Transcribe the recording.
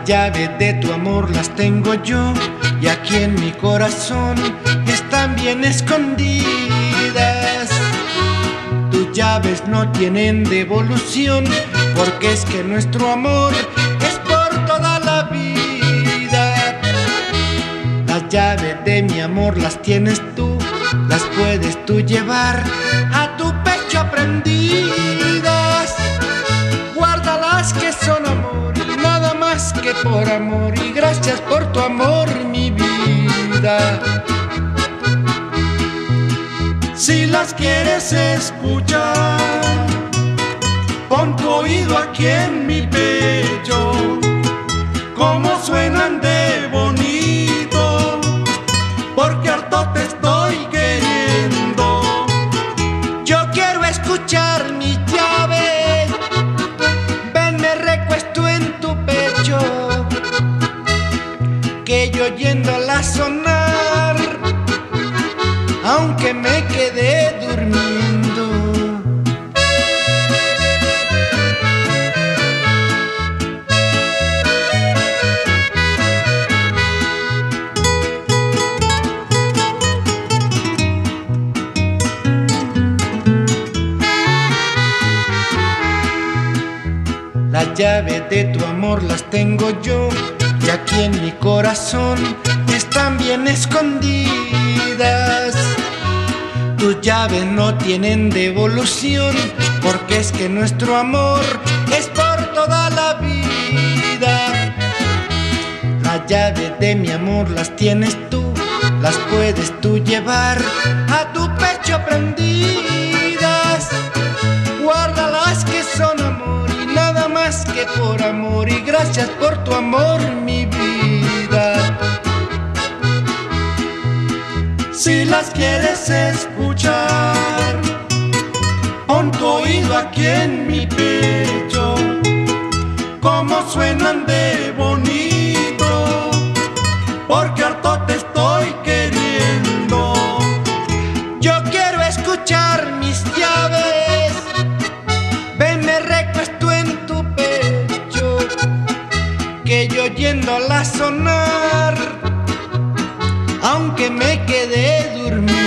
llaves de tu amor las tengo yo, y aquí en mi corazón están bien escondidas. Tus llaves no tienen devolución, porque es que nuestro amor es por toda la vida. Las llaves de mi amor las tienes tú, las puedes tú llevar a tu pecho prendidas. Guárdalas que son amor, nada más que por amor, y gracias por tu amor, mi vida. Si las quieres escuchar, pon tu oído aquí en mi pecho, cómo suenan de bonito, porque harto te estoy queriendo. Yo quiero escuchar mis llaves, ven me recuesto en tu pecho, que yo oyéndola sonar, aunque me quedé durmiendo. Las llaves de tu amor las tengo yo, y aquí en mi corazón están bien escondidas. Tus llaves no tienen devolución, porque es que nuestro amor es por toda la vida. Las llaves de mi amor las tienes tú, las puedes tú llevar a tu pecho prendidas. Guárdalas que son amor, y nada más que por amor, y gracias por tu amor, mi vida. Si las quieres escuchar, pon tu oído aquí en mi pecho, cómo suenan de bonito, porque harto te estoy queriendo. Yo quiero escuchar mis llaves, ven me recuesto en tu pecho, que yo oyéndola sonar, aunque me quedé durmiendo.